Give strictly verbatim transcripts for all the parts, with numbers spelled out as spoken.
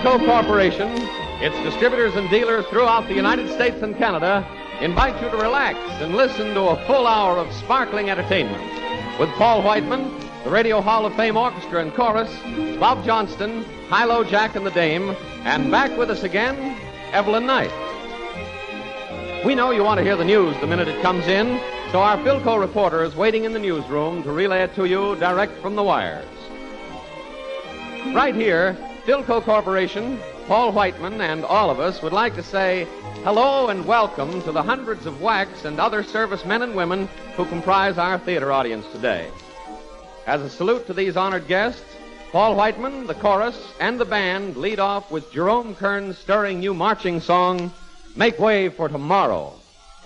Philco Corporation, its distributors and dealers throughout the United States and Canada, invite you to relax and listen to a full hour of sparkling entertainment with Paul Whiteman, the Radio Hall of Fame Orchestra and Chorus, Bob Johnston, Hilo Jack and the Dame, and back with us again, Evelyn Knight. We know you want to hear the news the minute it comes in, so our Philco reporter is waiting in the newsroom to relay it to you direct from the wires. Right here, Philco Corporation, Paul Whiteman, and all of us would like to say hello and welcome to the hundreds of wax and other servicemen and women who comprise our theater audience today. As a salute to these honored guests, Paul Whiteman, the chorus, and the band lead off with Jerome Kern's stirring new marching song, Make Way for Tomorrow.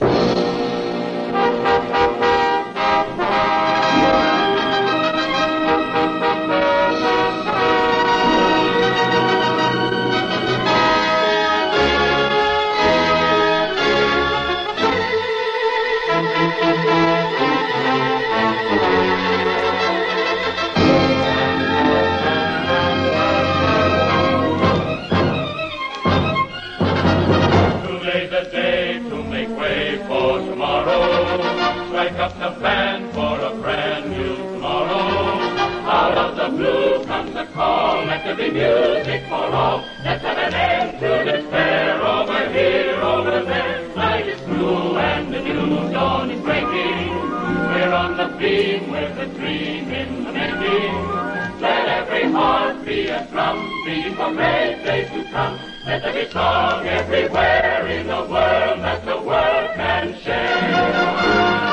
The band for a brand new tomorrow. Out of the blue comes a call. Let there be music for all. Let's have an end to despair. Over here, over there. Night is blue and the new dawn is breaking. We're on the beam with a dream in the making. Let every heart be a drum, beating for great days to come. Let there be song everywhere in the world that the world can share.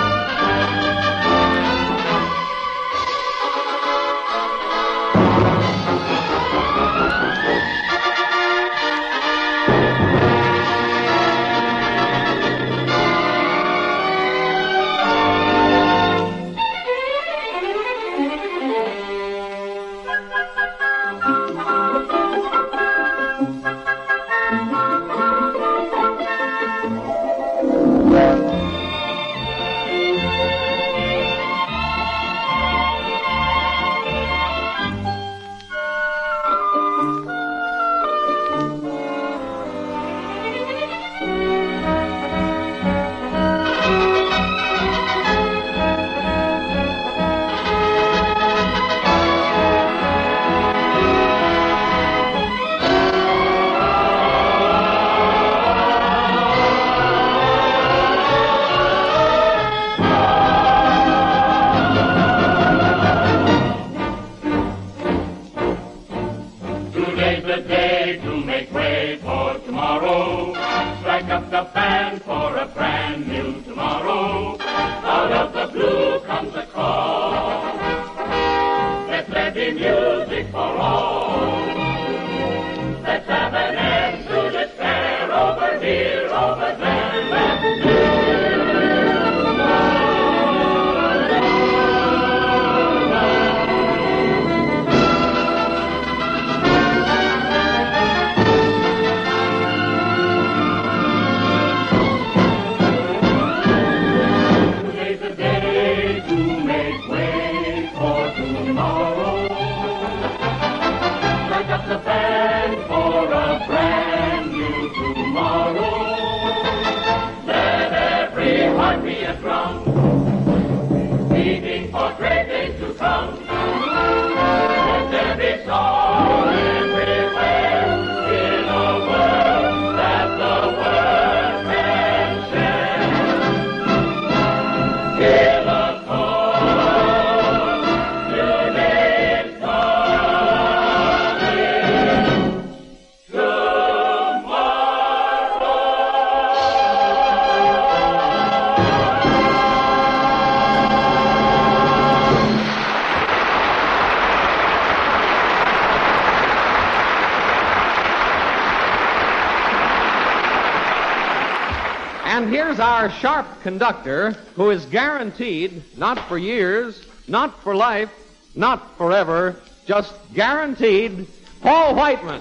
And here's our sharp conductor, who is guaranteed, not for years, not for life, not forever, just guaranteed, Paul Whiteman.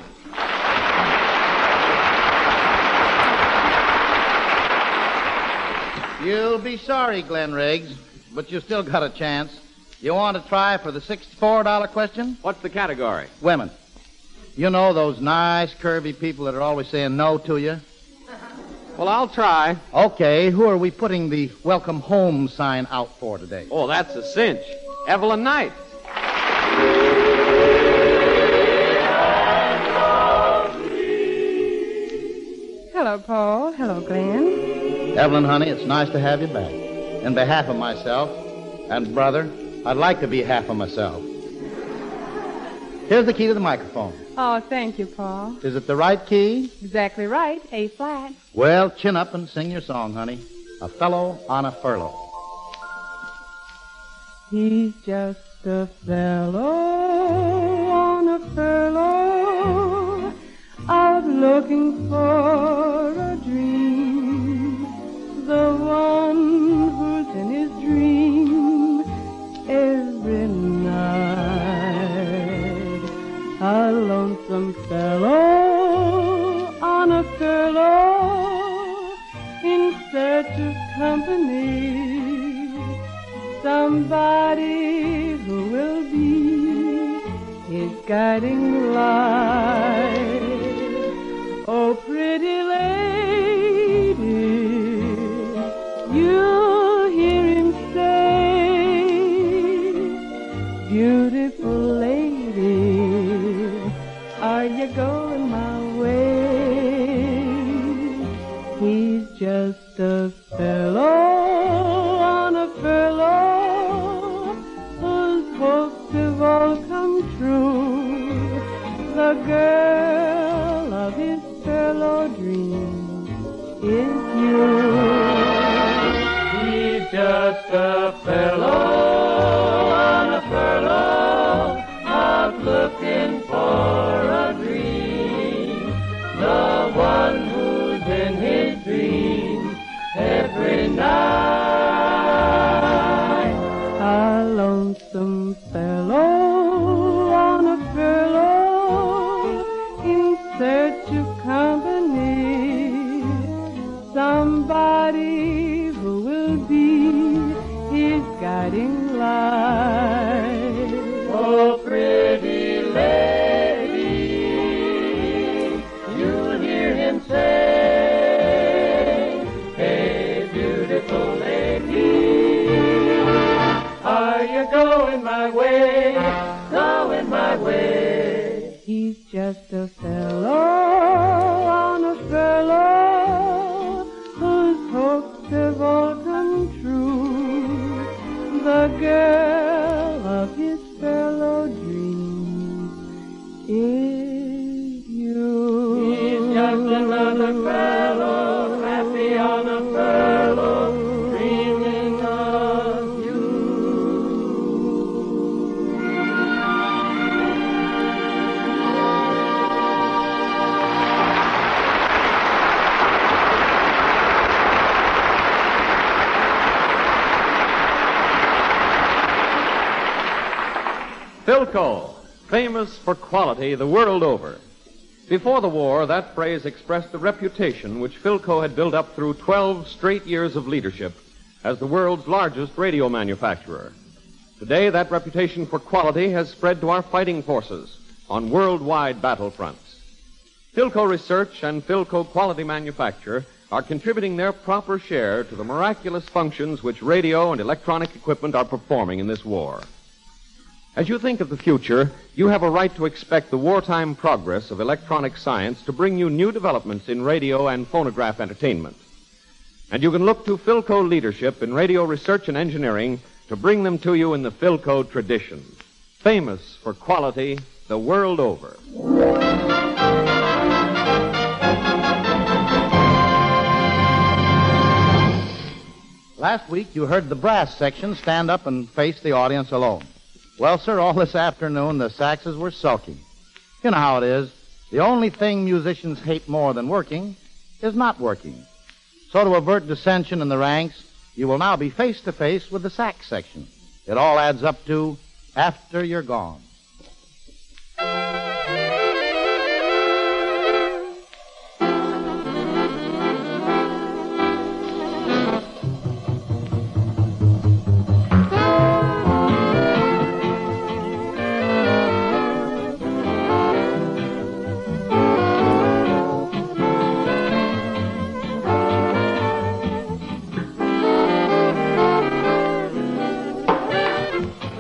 You'll be sorry, Glenn Riggs, but you still got a chance. You want to try for the sixty-four dollar question? What's the category? Women. You know those nice, curvy people that are always saying no to you? Well, I'll try. Okay, who are we putting the welcome home sign out for today? Oh, that's a cinch. Evelyn Knight. Hello, Paul. Hello, Glenn. Evelyn, honey, it's nice to have you back. In behalf of myself and brother, I'd like to be half of myself. Here's the key to the microphone. Oh, thank you, Paul. Is it the right key? Exactly right. A flat. Well, chin up and sing your song, honey. A fellow on a furlough. He's just a fellow on a furlough, out looking for a dream, the one who's in his dream every night. A lonesome fellow on a furlough in search of company, somebody who will be his guiding light. Oh, pretty lady, you'll hear him say, beautiful lady, are you going my way? He's just a fellow on a furlough whose hopes have all come true. The girl of his furlough dream is you. He's just a fellow on a furlough, out looking for a dream, the one who's in his dream every night. A lonesome fellow on a furlough in search of company, somebody who will be his guiding light. Oh, pretty lady, you'll hear him say, hey, beautiful lady, are you going my way, going my way? He's just a fellow on a furlough whose hopes have all come true, the girl of his furlough dreams is you. He's just another fellow, happy on a furlough, dreaming of you. Philco, famous for quality the world over. Before the war, that phrase expressed the reputation which Philco had built up through twelve straight years of leadership as the world's largest radio manufacturer. Today, that reputation for quality has spread to our fighting forces on worldwide battlefronts. Philco Research and Philco Quality Manufacture are contributing their proper share to the miraculous functions which radio and electronic equipment are performing in this war. As you think of the future, you have a right to expect the wartime progress of electronic science to bring you new developments in radio and phonograph entertainment. And you can look to Philco leadership in radio research and engineering to bring them to you in the Philco tradition, famous for quality the world over. Last week, you heard the brass section stand up and face the audience alone. Well, sir, all this afternoon, the saxes were sulky. You know how it is. The only thing musicians hate more than working is not working. So to avert dissension in the ranks, you will now be face-to-face with the sax section. It all adds up to After You're Gone.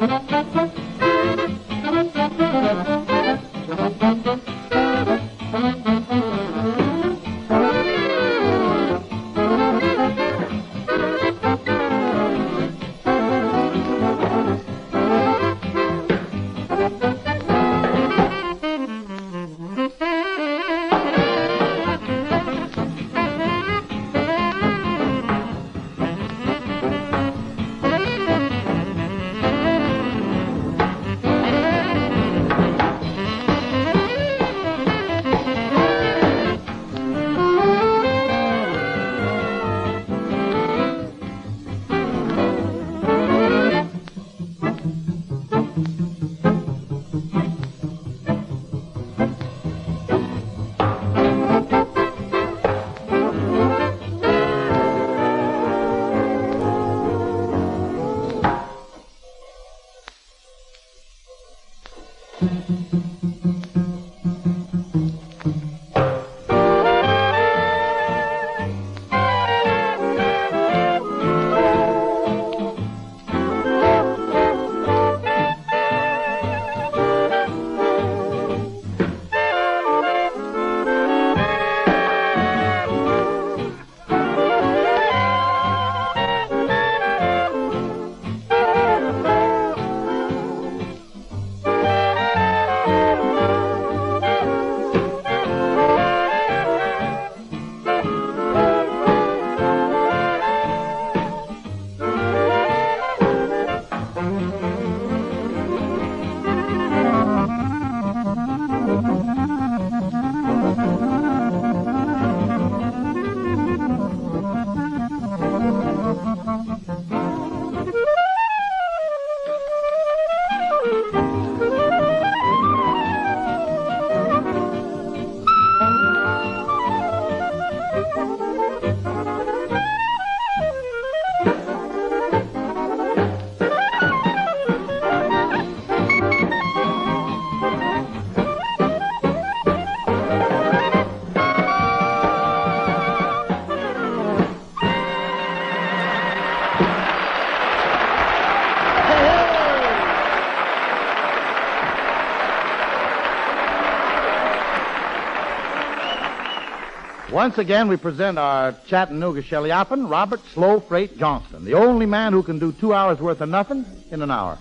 Once again, we present our Chattanooga Shelley-oppen, Robert Slow Freight Johnston, the only man who can do two hours' worth of nothing in an hour.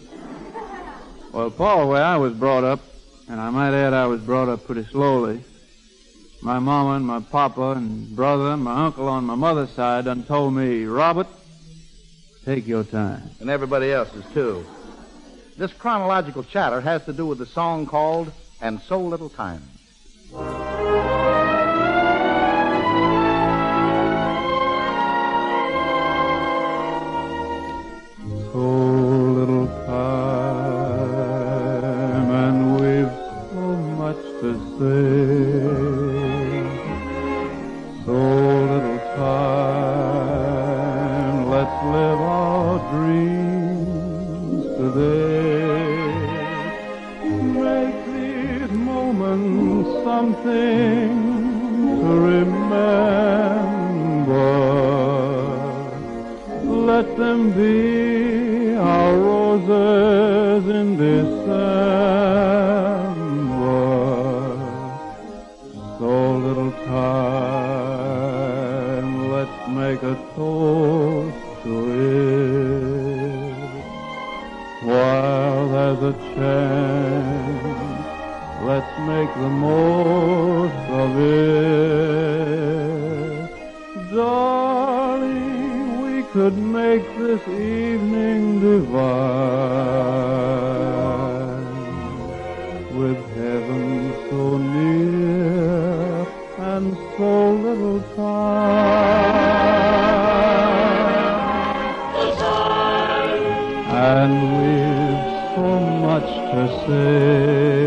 Well, Paul, the way I was brought up, and I might add I was brought up pretty slowly, my mama and my papa and brother and my uncle on my mother's side done told me, Robert, take your time. And everybody else's, too. This chronological chatter has to do with the song called And So Little Time. So little time, and we've so much to say. So little time, let's live our dreams today. Make these moments something to remember. Let them be our roses in December. So little time, let's make a toast to it. While there's a chance, let's make the most of it. Darling, we could make this evening divine, with heaven so near and so little time. The time. And we've so much to say.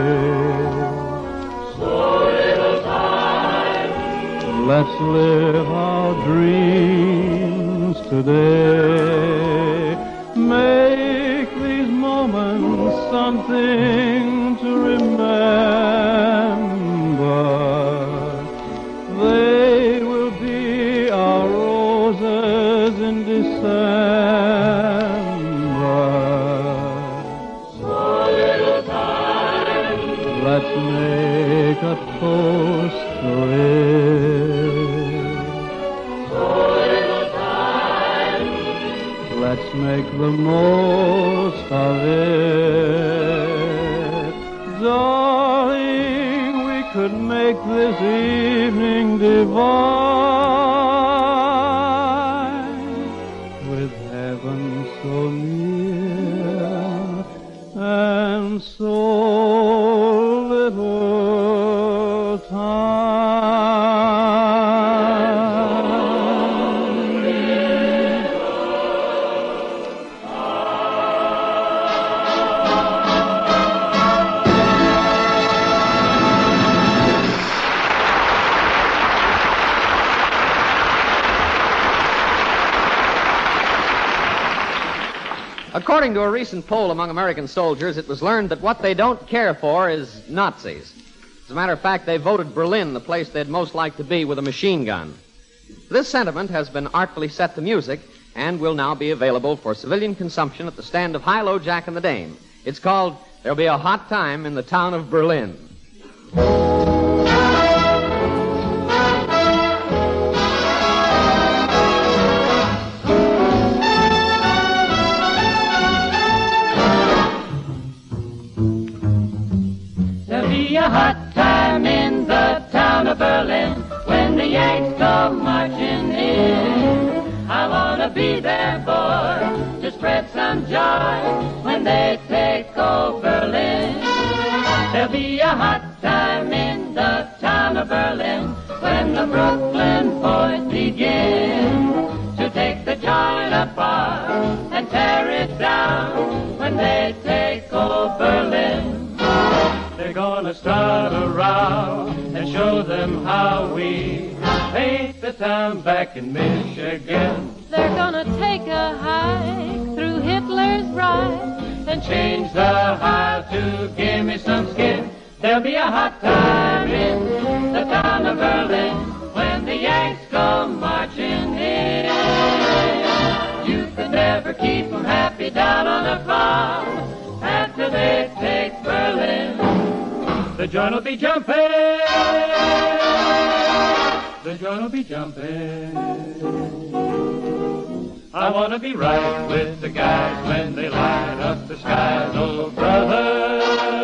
So little time. Let's live our dreams today. Make these moments something to remember. They will be our roses in December. most of it. Darling, we could make this evening divine, with heaven so near and so little time. According to a recent poll among American soldiers, it was learned that what they don't care for is Nazis. As a matter of fact, they voted Berlin the place they'd most like to be with a machine gun. This sentiment has been artfully set to music and will now be available for civilian consumption at the stand of High-Low Jack and the Dame. It's called There'll Be a Hot Time in the Town of Berlin. A hot time in the town of Berlin when the Yanks come marching in. I want to be there, boy, to spread some joy when they take over Berlin. There'll be a hot time in the town of Berlin when the Brooklyn boys begin to take the joint apart and tear it down when they take over Berlin. They're gonna start a row and show them how we paint the town back in Michigan. They're gonna take a hike through Hitler's ride and change the hive to give me some skin. There'll be a hot time in the town of Berlin when the Yanks come marching in. You could never keep them happy down on the farm after they take Berlin. The joint will be jumping, the joint will be jumping. I want to be right with the guys when they light up the skies, oh brother.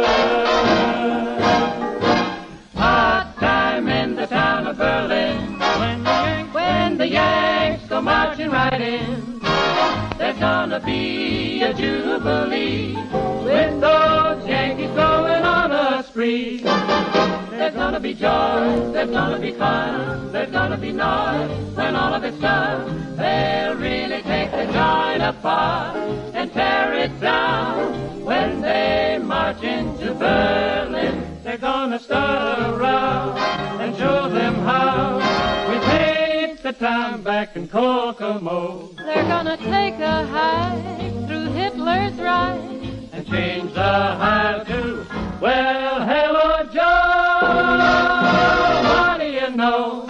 Hot time in the town of Berlin when the Yanks, when the Yanks go marching right in. There's gonna be a jubilee with those Yankees going on a spree. There's gonna be joy, there's gonna be fun, there's gonna be noise when all of it's done. They'll really take the joint apart and tear it down when they march into Berlin. They're gonna start a row and show them how we paint the town back in Kokomo. They're gonna take a hike through Hitler's ride and change the hive to, well, hello, Joe, what do you know?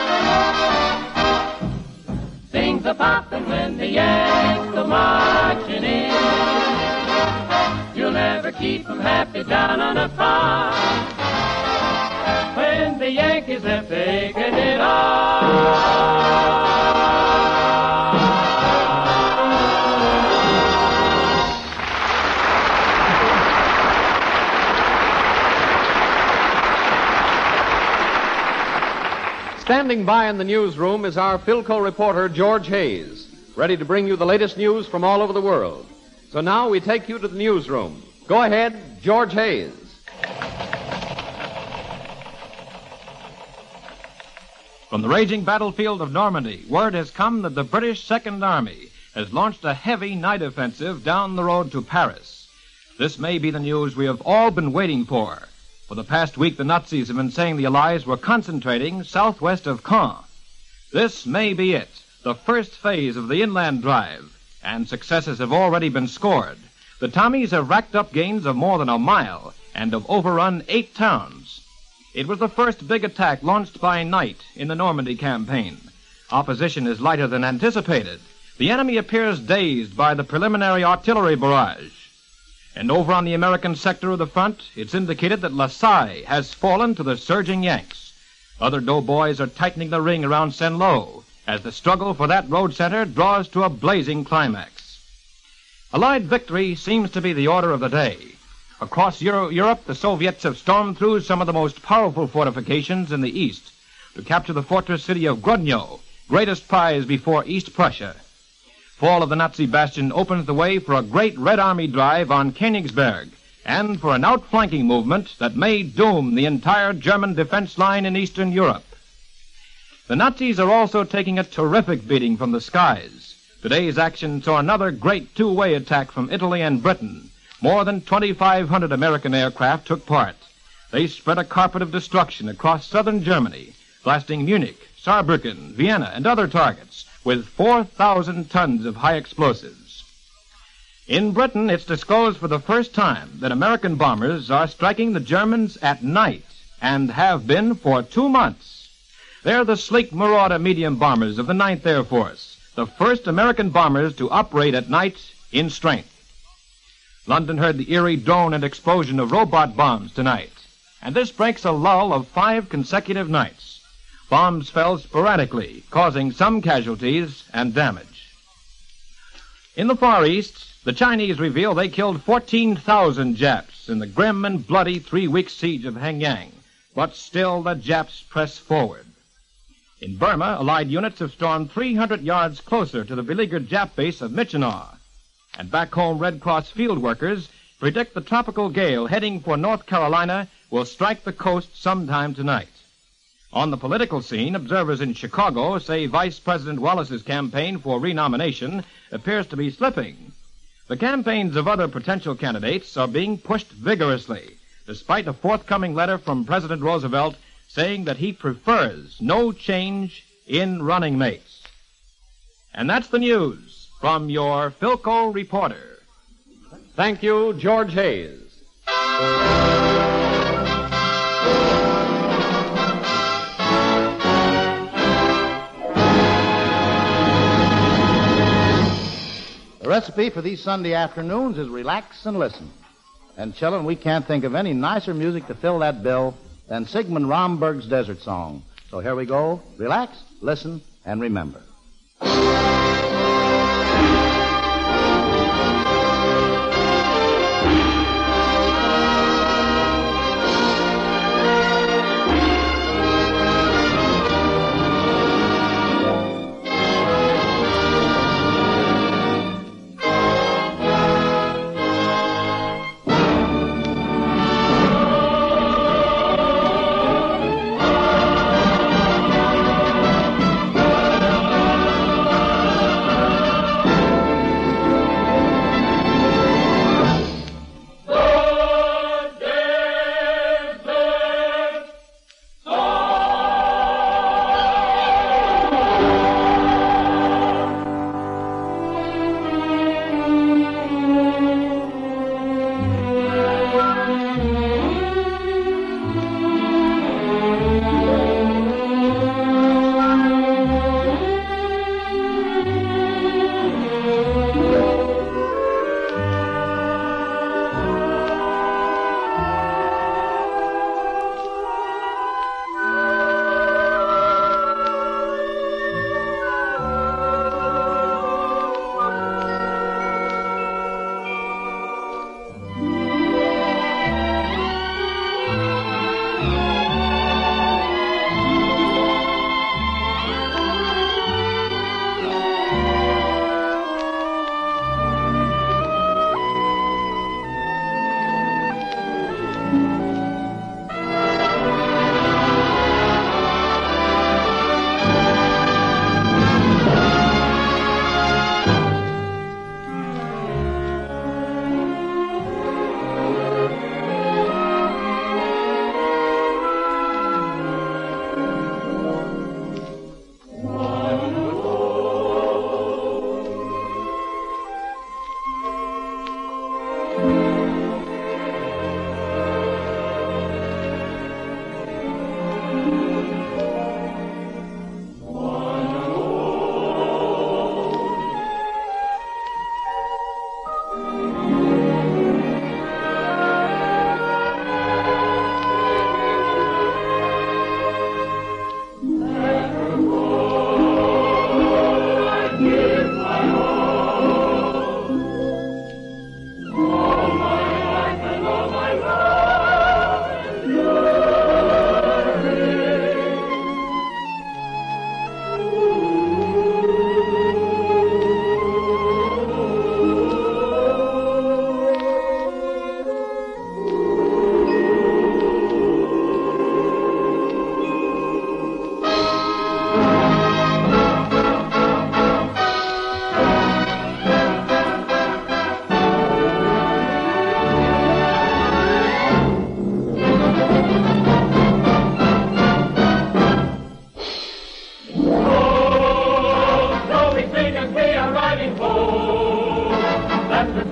Things are popping when the Yanks go marching in. You'll never keep them happy down on a farm when the Yankees have taken it all. Standing by in the newsroom is our Philco reporter, George Hayes, ready to bring you the latest news from all over the world. So now we take you to the newsroom. Go ahead, George Hayes. From the raging battlefield of Normandy, word has come that the British Second Army has launched a heavy night offensive down the road to Paris. This may be the news we have all been waiting for. For the past week, the Nazis have been saying the Allies were concentrating southwest of Caen. This may be it, the first phase of the inland drive, and successes have already been scored. The Tommies have racked up gains of more than a mile and have overrun eight towns. It was the first big attack launched by night in the Normandy campaign. Opposition is lighter than anticipated. The enemy appears dazed by the preliminary artillery barrage. And over on the American sector of the front, it's indicated that La Salle has fallen to the surging Yanks. Other doughboys are tightening the ring around Saint-Lô as the struggle for that road center draws to a blazing climax. Allied victory seems to be the order of the day. Across Euro- Europe, the Soviets have stormed through some of the most powerful fortifications in the East to capture the fortress city of Grodno, greatest prize before East Prussia. Fall of the Nazi bastion opens the way for a great Red Army drive on Königsberg and for an outflanking movement that may doom the entire German defense line in Eastern Europe. The Nazis are also taking a terrific beating from the skies. Today's action saw another great two-way attack from Italy and Britain. More than twenty-five hundred American aircraft took part. They spread a carpet of destruction across southern Germany, blasting Munich, Saarbrücken, Vienna, and other targets with four thousand tons of high explosives. In Britain, it's disclosed for the first time that American bombers are striking the Germans at night and have been for two months. They're the sleek Marauder medium bombers of the ninth Air Force, the first American bombers to operate at night in strength. London heard the eerie drone and explosion of robot bombs tonight, and this breaks a lull of five consecutive nights. Bombs fell sporadically, causing some casualties and damage. In the Far East, the Chinese reveal they killed fourteen thousand Japs in the grim and bloody three-week siege of Hengyang, but still the Japs press forward. In Burma, Allied units have stormed three hundred yards closer to the beleaguered Jap base of Myitkyina. And back home, Red Cross field workers predict the tropical gale heading for North Carolina will strike the coast sometime tonight. On the political scene, observers in Chicago say Vice President Wallace's campaign for renomination appears to be slipping. The campaigns of other potential candidates are being pushed vigorously, despite a forthcoming letter from President Roosevelt saying that he prefers no change in running mates. And that's the news from your Philco reporter. Thank you, George Hayes. The recipe for these Sunday afternoons is relax and listen. And, children, we can't think of any nicer music to fill that bill than Sigmund Romberg's Desert Song. So here we go. Relax, listen, and remember.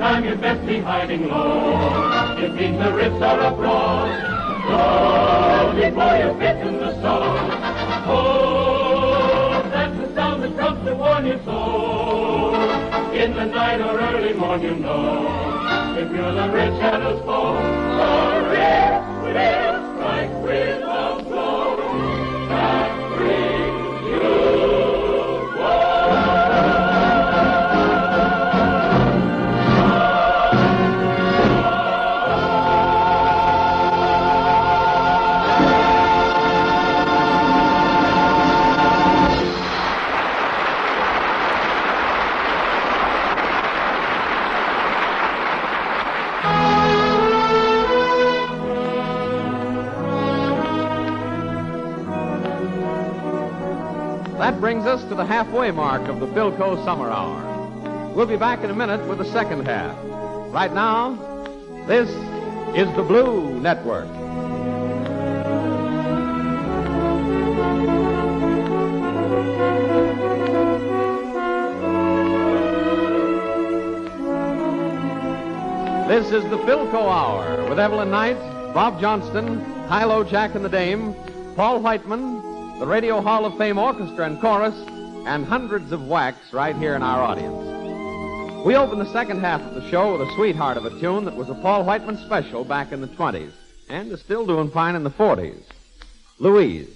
time you'd best be hiding low. If beat the riffs are uproar, go before you fit in the song. Oh, that's the sound that comes to warn you so. In the night or early morn, you know. If you're the red shadow's foe, the riffs will strike with a blow that brings you woe. That brings us to the halfway mark of the Philco Summer Hour. We'll be back in a minute with the second half. Right now, this is the Blue Network. This is the Philco Hour with Evelyn Knight, Bob Johnston, Hilo Jack and the Dame, Paul Whiteman, the Radio Hall of Fame Orchestra and Chorus, and hundreds of whacks right here in our audience. We open the second half of the show with a sweetheart of a tune that was a Paul Whiteman special back in the twenties and is still doing fine in the forties. Louise.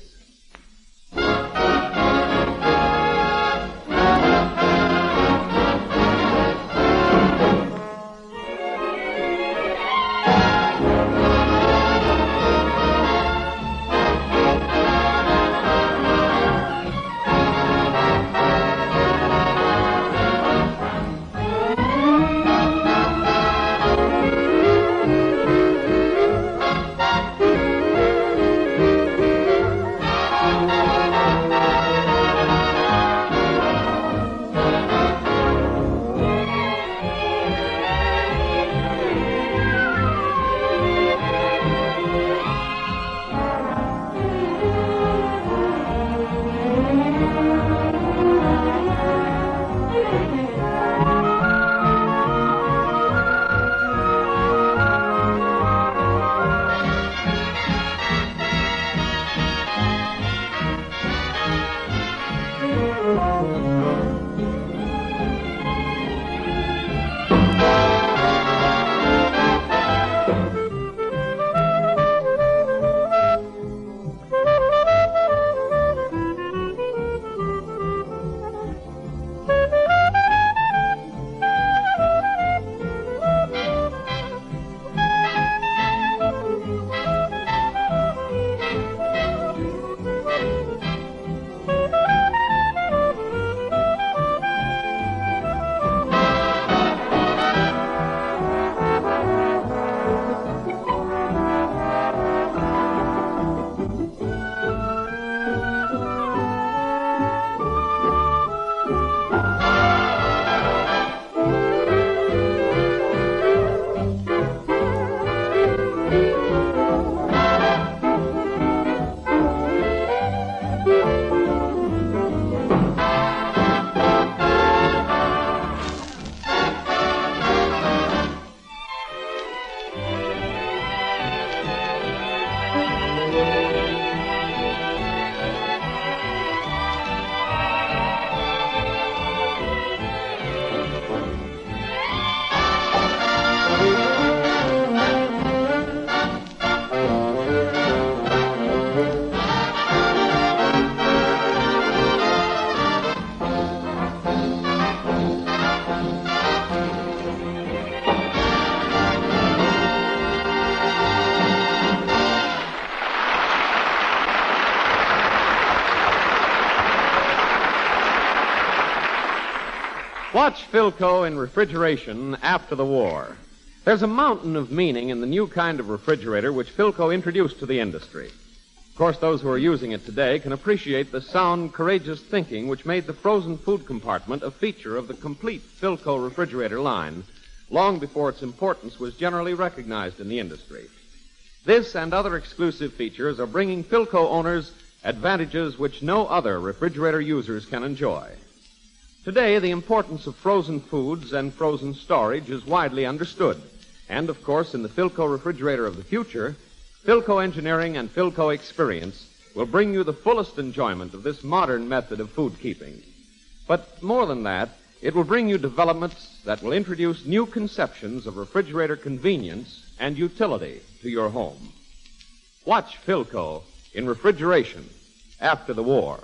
Watch Philco in refrigeration after the war. There's a mountain of meaning in the new kind of refrigerator which Philco introduced to the industry. Of course, those who are using it today can appreciate the sound, courageous thinking which made the frozen food compartment a feature of the complete Philco refrigerator line long before its importance was generally recognized in the industry. This and other exclusive features are bringing Philco owners advantages which no other refrigerator users can enjoy. Today, the importance of frozen foods and frozen storage is widely understood. And, of course, in the Philco refrigerator of the future, Philco engineering and Philco experience will bring you the fullest enjoyment of this modern method of food keeping. But more than that, it will bring you developments that will introduce new conceptions of refrigerator convenience and utility to your home. Watch Philco in refrigeration after the war.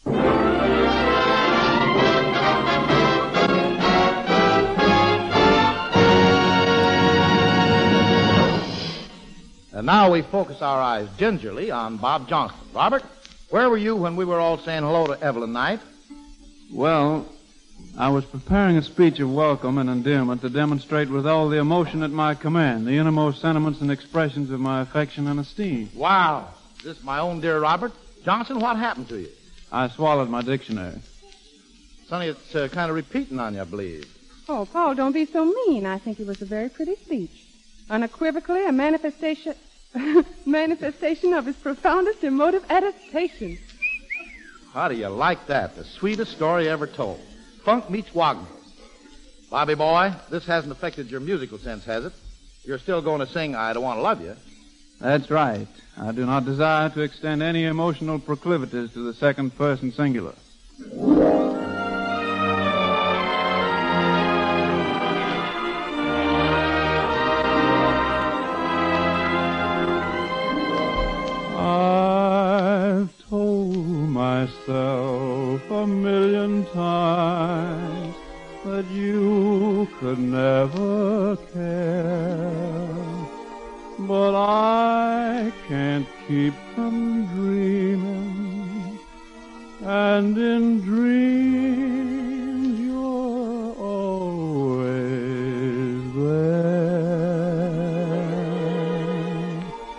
And now we focus our eyes gingerly on Bob Johnston. Robert, where were you when we were all saying hello to Evelyn Knight? Well, I was preparing a speech of welcome and endearment to demonstrate with all the emotion at my command the innermost sentiments and expressions of my affection and esteem. Wow. Is this my own dear Robert? Johnson, what happened to you? I swallowed my dictionary. Sonny, it's uh, kind of repeating on you, I believe. Oh, Paul, don't be so mean. I think it was a very pretty speech. Unequivocally a manifestation manifestation of his profoundest emotive attestation. How do you like that? The sweetest story ever told. Funk meets Wagner. Bobby boy, this hasn't affected your musical sense, has it? You're still going to sing I Don't Want to Love You. That's right. I do not desire to extend any emotional proclivities to the second person singular. I've told myself a million times that you could never care, but I can't keep from dreaming, and in dreams you're always there.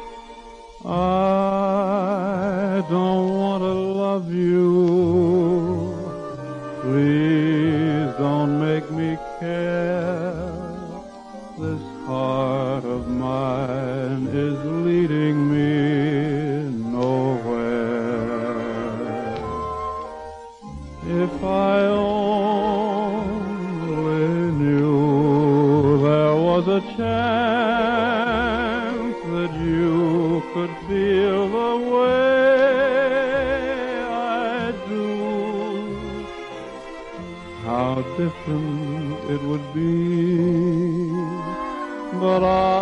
I don't want to love you. Please don't make me care. This heart of mine is leading me nowhere. If I only knew there was a chance that you could feel the way I do, how different it would be. But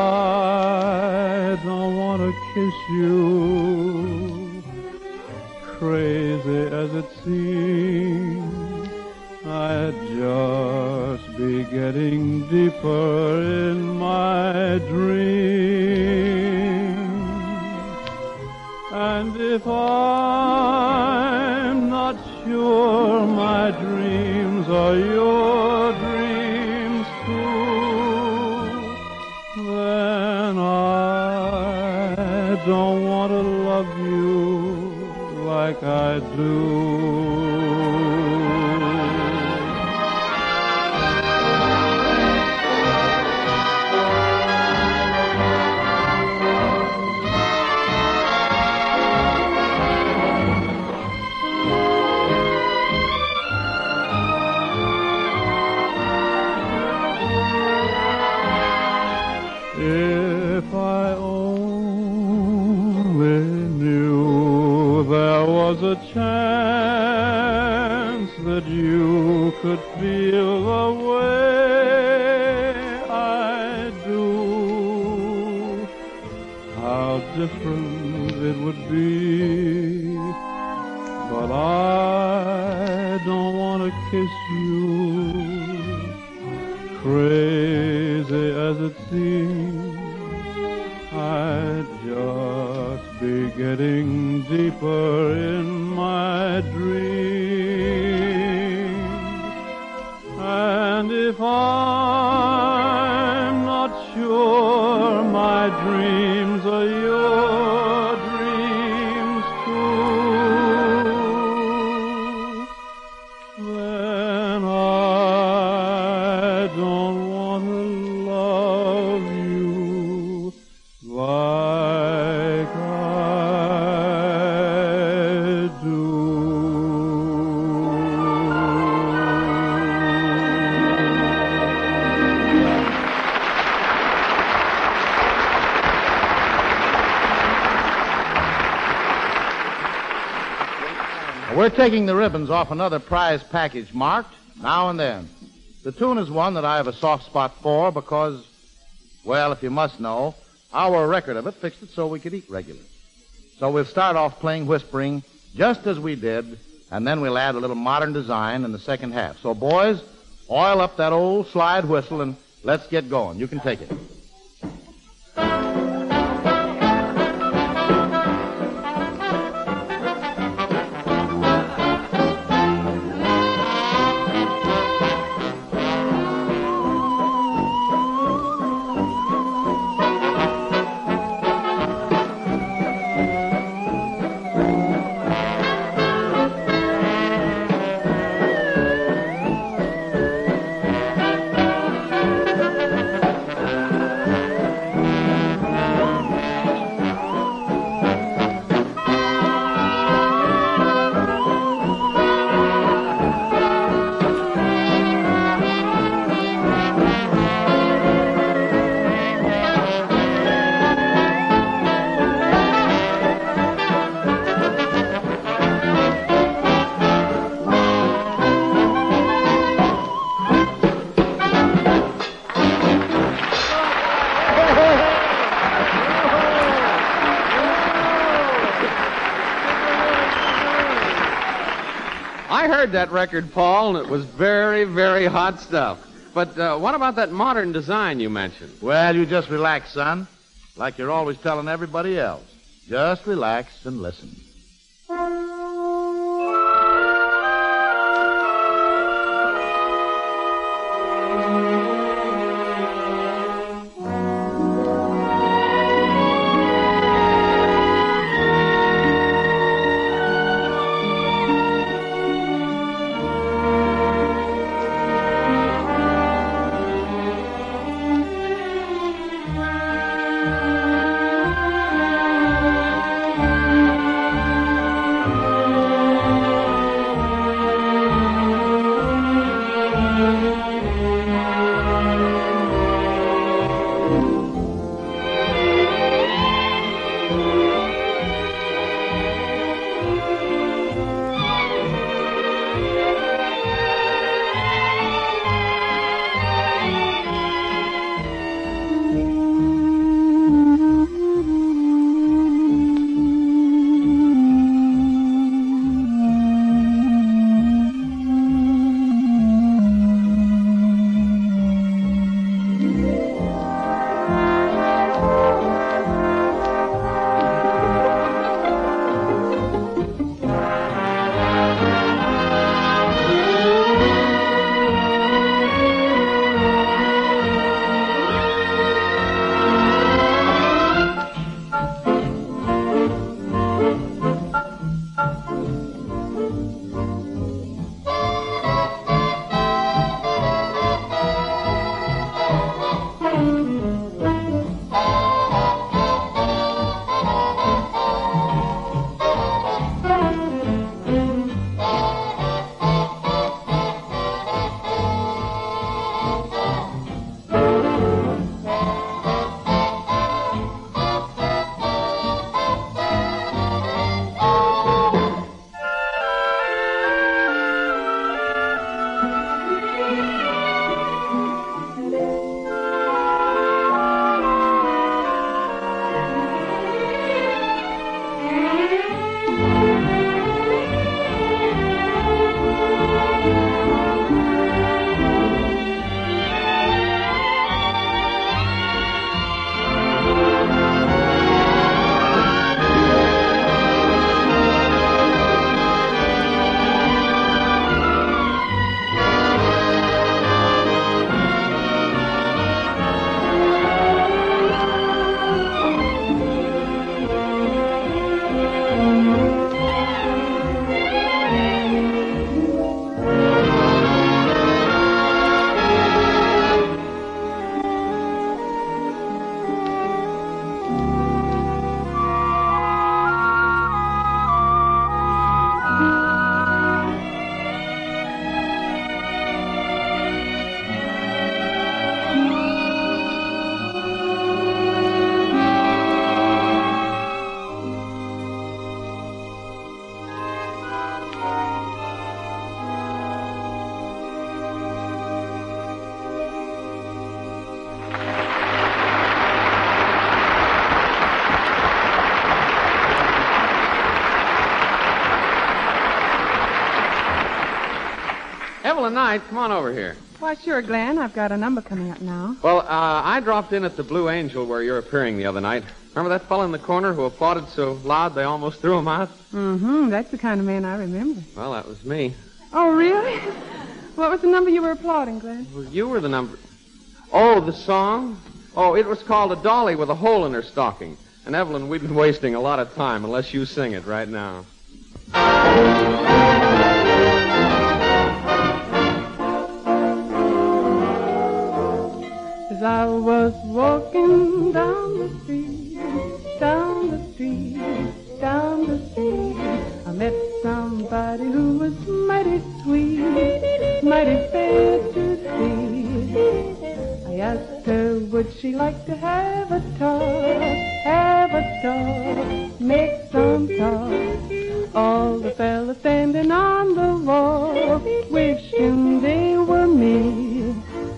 I don't want to kiss you, crazy as it seems. I'd just be getting deeper in my dreams. And if I'm not sure my dreams are your dreams too, then I don't want to love you like I do. If I only knew there was a chance that you could feel the way I do, how different it would be. But I don't want to kiss you, crazy as it seems. I'd just be getting deeper in my dreams. And if I'm not sure my dreams are your dreams too, then I don't want to love you like I do. We're taking the ribbons off another prize package marked Now and Then. The tune is one that I have a soft spot for because, well, if you must know, our record of it fixed it so we could eat regular. So we'll start off playing Whispering just as we did, and then we'll add a little modern design in the second half. So, boys, oil up that old slide whistle and let's get going. You can take it. I heard that record, Paul, and it was very, very hot stuff. But uh, what about that modern design you mentioned? Well, you just relax, son. Like you're always telling everybody else. Just relax and listen. Evelyn Knight, come on over here. Why, sure, Glenn. I've got a number coming up now. Well, uh, I dropped in at the Blue Angel where you're appearing the other night. Remember that fellow in the corner who applauded so loud they almost threw him out? Mm-hmm. That's the kind of man I remember. Well, that was me. Oh, really? What was the number you were applauding, Glenn? Well, you were the number... Oh, the song? Oh, it was called A Dolly with a Hole in Her Stocking. And, Evelyn, we've been wasting a lot of time unless you sing it right now. As I was walking down the street, down the street, down the street, I met somebody who was mighty sweet, mighty fair to see. I asked her, would she like to have a talk, have a talk, make some talk. All the fellas standing on the wall, wishing they were me.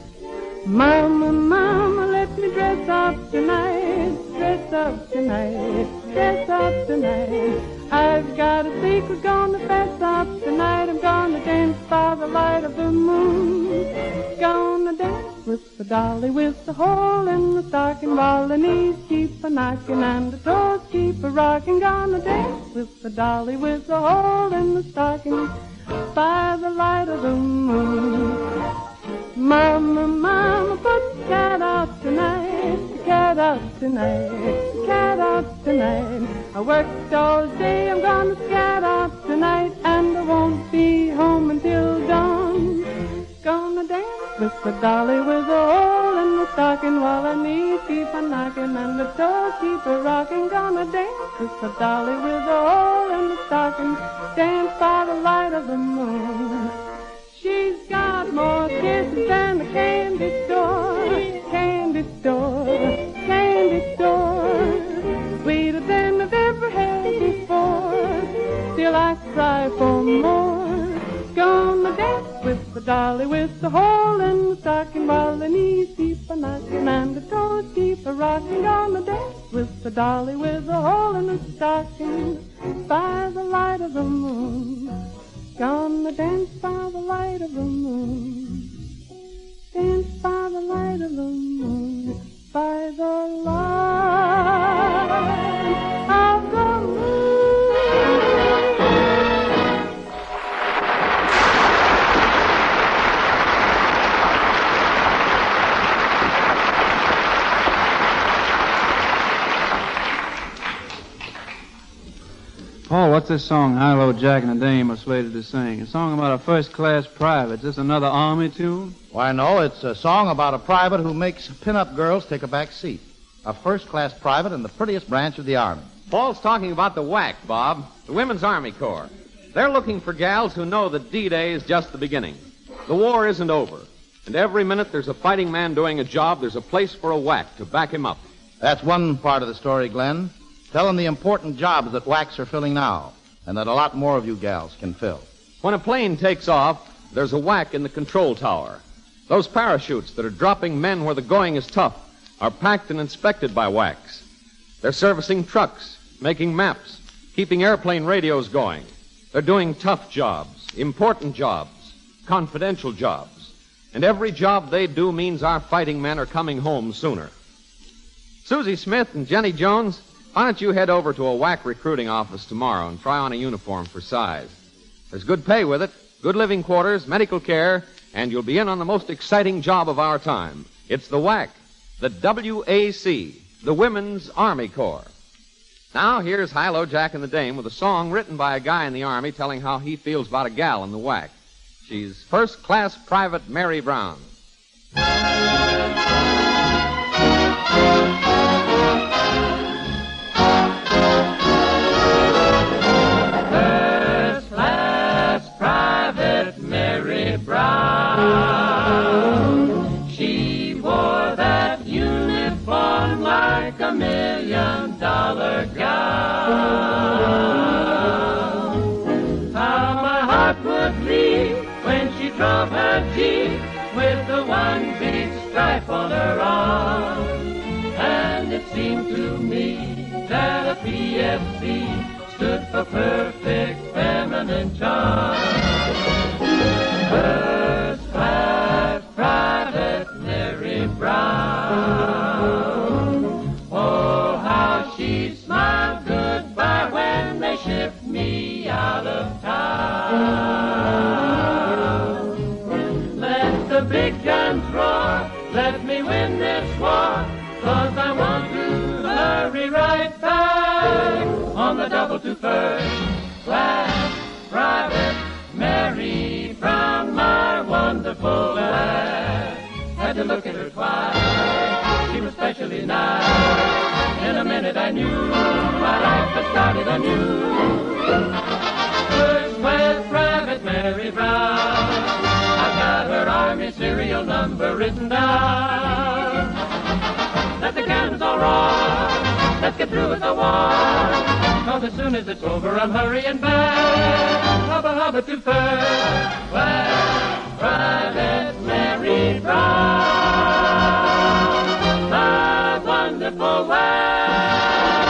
Mama, mama, let me dress up tonight, dress up tonight, dress up tonight. I've got a secret, gonna fess up tonight. I'm gonna dance by the light of the moon. Gonna dance with the dolly with the hole in the stocking, while the knees keep a knocking and the toes keep a rocking. Gonna dance with the dolly with the hole in the stocking, by the light of the moon. Mama, mama, put the cat out tonight, the cat out tonight, the cat out tonight. I worked all day, I'm gonna scat out tonight, and I won't be home until dawn. Gonna dance with the dolly with a hole in the stocking, while her knees keep a knocking and the toes keep a rocking. Gonna dance with the dolly with a hole in the stocking, dance by the light of the moon. She's got more kisses than the candy store, candy store, candy store. Sweeter than I've ever had before. Still I cry for more. Gonna dance with the dolly with the hole in the stocking, while the knees keep a knocking and the toes keep a rocking. Gonna dance with the dolly with the hole in the stocking, by the light of the moon. Gonna dance by the light of the moon, dance by the light of the moon, by the light of the moon. Paul, what's this song High-Low Jack and the Dame are slated to sing? A song about a first-class private. Is this another Army tune? Why, no, it's a song about a private who makes pin-up girls take a back seat. A first-class private in the prettiest branch of the Army. Paul's talking about the W A C, Bob, the Women's Army Corps. They're looking for gals who know that D-Day is just the beginning. The war isn't over. And every minute there's a fighting man doing a job, there's a place for a W A C to back him up. That's one part of the story, Glenn. Tell them the important jobs that W A Cs are filling now, and that a lot more of you gals can fill. When a plane takes off, there's a W A C in the control tower. Those parachutes that are dropping men where the going is tough are packed and inspected by W A Cs. They're servicing trucks, making maps, keeping airplane radios going. They're doing tough jobs, important jobs, confidential jobs. And every job they do means our fighting men are coming home sooner. Susie Smith and Jenny Jones, why don't you head over to a W A C recruiting office tomorrow and try on a uniform for size? There's good pay with it, good living quarters, medical care, and you'll be in on the most exciting job of our time. It's the W A C, the W A C, the Women's Army Corps. Now, here's High-Low Jack and the Dame with a song written by a guy in the Army telling how he feels about a gal in the W A C. She's First Class Private Mary Brown. Brown. She wore that uniform like a million dollar gown. How my heart would leap when she drove her Jeep with the one big stripe on her arm. And it seemed to me that a P F C stood for perfect feminine charm. Her 'cause I want to hurry right back on the double to first class private Mary Brown, my wonderful lass. Had to look at her twice, she was specially nice. In a minute I knew my life had started anew. First class private Mary Brown, I've got her army serial number written down. Let the cannons all roar, let's get through with the war, 'cause as soon as it's over I'm hurrying back. Hubba hubba to first class private Mary Brown, my wonderful lass.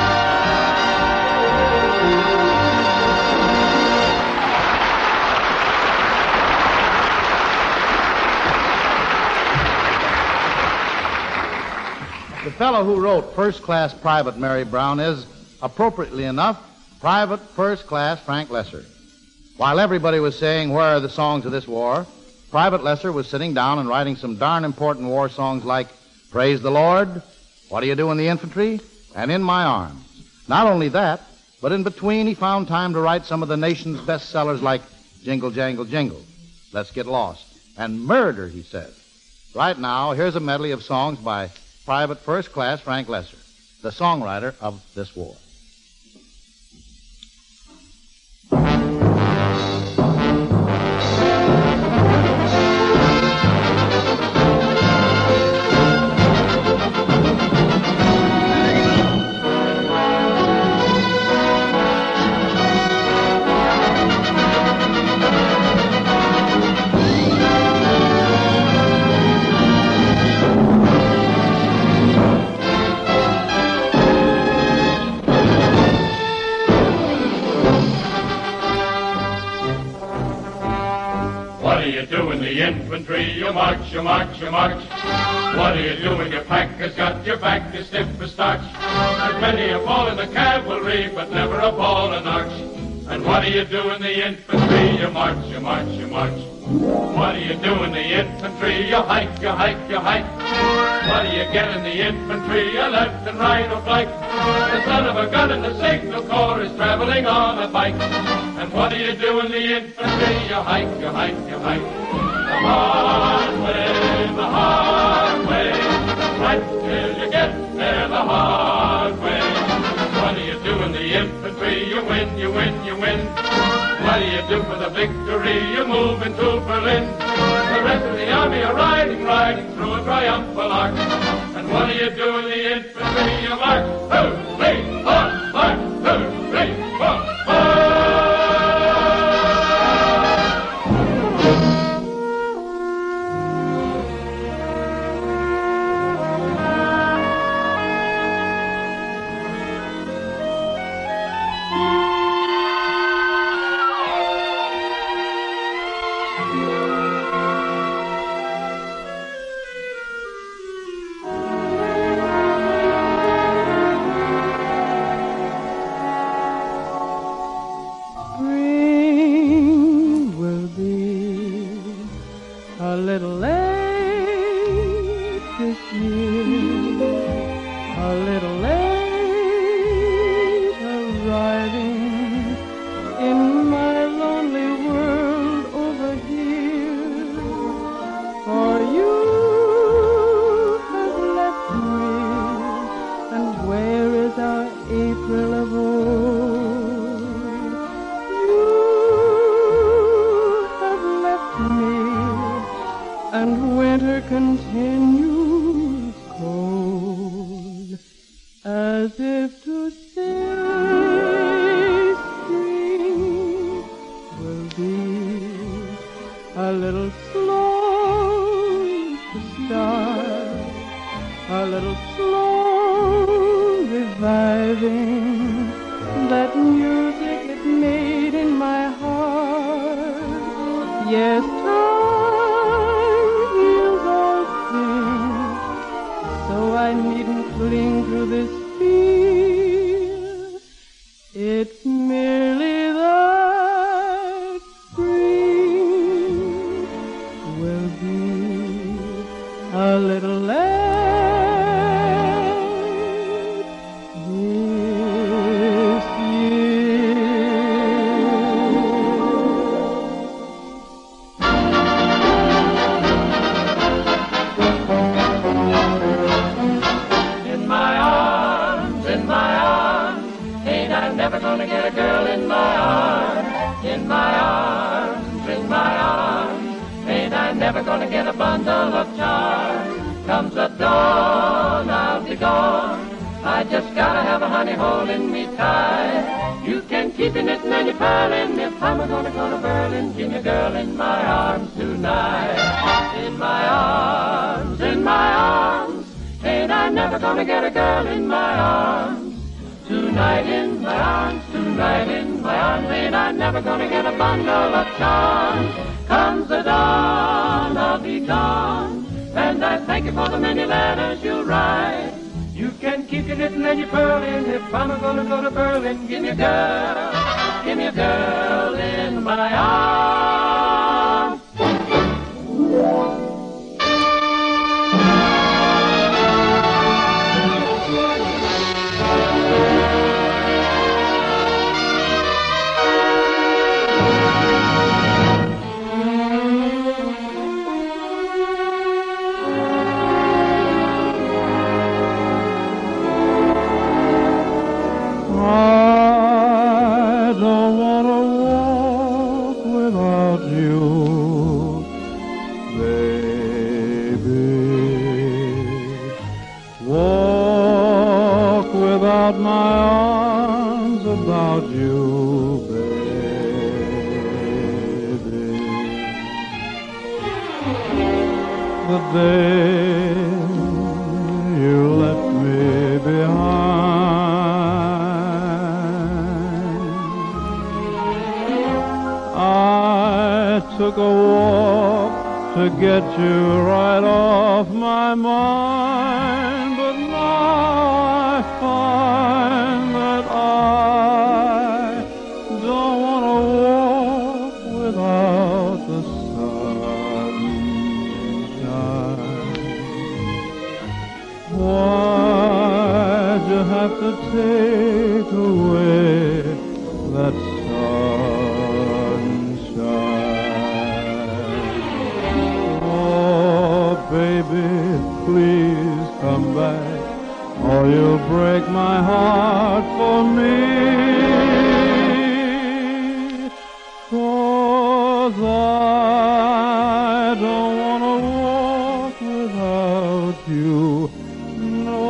The fellow who wrote First Class Private Mary Brown is, appropriately enough, Private First Class Frank Lesser. While everybody was saying, where are the songs of this war, Private Lesser was sitting down and writing some darn important war songs like Praise the Lord, What Do You Do in the Infantry, and In My Arms. Not only that, but in between he found time to write some of the nation's best sellers like Jingle Jangle Jingle, Let's Get Lost, and Murder, he said. Right now, here's a medley of songs by Private First Class Frank Lesser, the songwriter of this war. Infantry, you march, you march, you march. What do you do when your pack has got your back as stiff as starch? There's many a fall in the cavalry, but never a ball in arch. And what do you do in the infantry? You march, you march, you march. What do you do in the infantry? You hike, you hike, you hike. What do you get in the infantry? You left and right or flank. The son of a gun in the signal corps is traveling on a bike. And what do you do in the infantry? You hike, you hike, you hike. The hard way, the hard way, right till you get there the hard way. What do you do in the infantry? You win, you win, you win. What do you do for the victory? You move into Berlin. The rest of the army are riding, riding through a triumphal arch. And what do you do in the infantry? You march, two, three, four, march, two, three, four, march. Continues cold, as if to say spring will be a little slow to start, a little slow reviving that music it made in my heart. Yes, I needn't cling to this fear. It's merely that spring will be a little less gonna get a bundle of charms. Comes the dawn, I'll be gone. I just gotta have a honey hole in me tie. You can keep your knitting and your purling. If I'm a gonna go to Berlin, give me a girl in my arms tonight. In my arms, in my arms. Ain't I never gonna get a girl in my arms? Tonight in my arms, tonight in my arms. Ain't I never gonna get a bundle of charms? Comes the dawn, I'll be gone. And I thank you for the many letters you write. You can keep your knitting and your purling. If I'm gonna go to Berlin, give me a girl, give me a girl in my arms. Took a walk to get you right off my mind, but now I find that I don't want to walk without the sunshine. Why'd you have to take away that baby, please come back, or you'll break my heart for me. 'Cause I don't want to walk without you, no,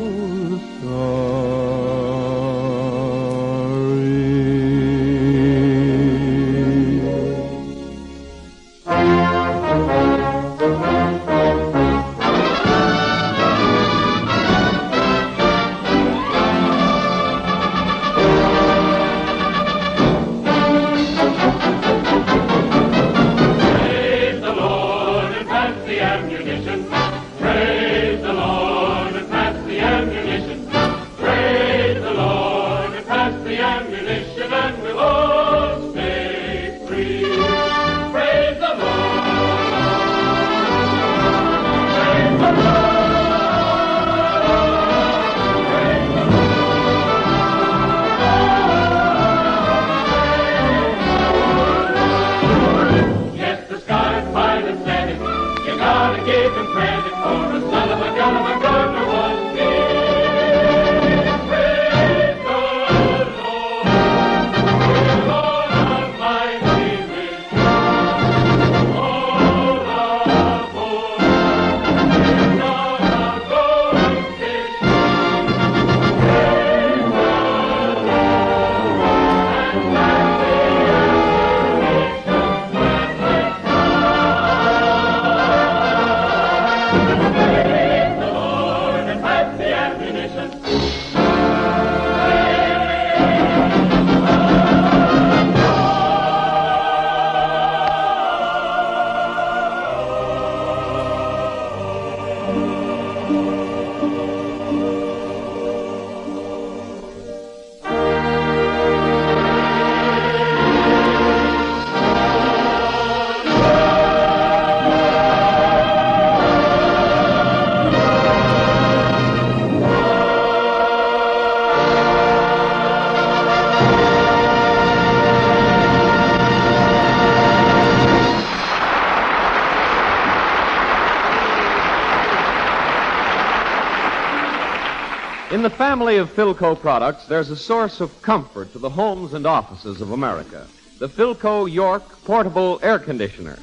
In the family of Philco products, there's a source of comfort to the homes and offices of America. The Philco York Portable Air Conditioner.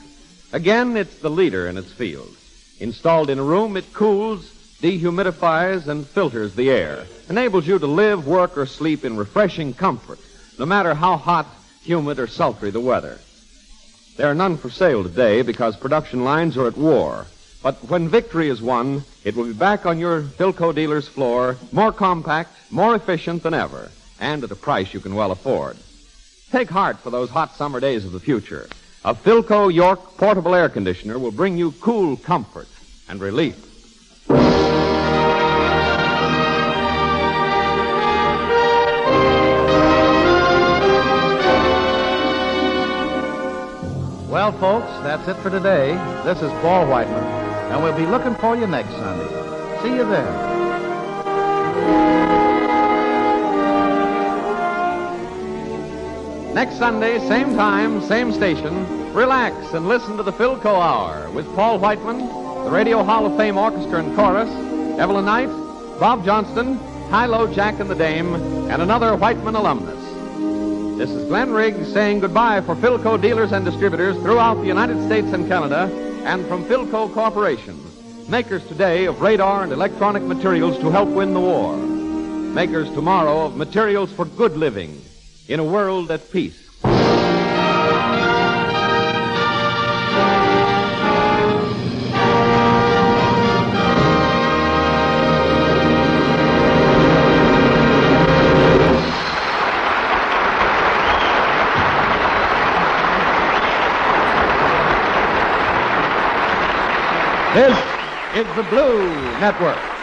Again, it's the leader in its field. Installed in a room, it cools, dehumidifies, and filters the air, enables you to live, work, or sleep in refreshing comfort, no matter how hot, humid, or sultry the weather. There are none for sale today because production lines are at war. But when victory is won, it will be back on your Philco dealer's floor, more compact, more efficient than ever, and at a price you can well afford. Take heart for those hot summer days of the future. A Philco York portable air conditioner will bring you cool comfort and relief. Well, folks, that's it for today. This is Paul Whiteman, and we'll be looking for you next Sunday. See you then. Next Sunday, same time, same station, relax and listen to the Philco Hour with Paul Whiteman, the Radio Hall of Fame Orchestra and Chorus, Evelyn Knight, Bob Johnston, Hi-Lo Jack and the Dame, and another Whiteman alumnus. This is Glenn Riggs saying goodbye for Philco dealers and distributors throughout the United States and Canada, and from Philco Corporation, makers today of radar and electronic materials to help win the war. Makers tomorrow of materials for good living in a world at peace. This is the Blue Network.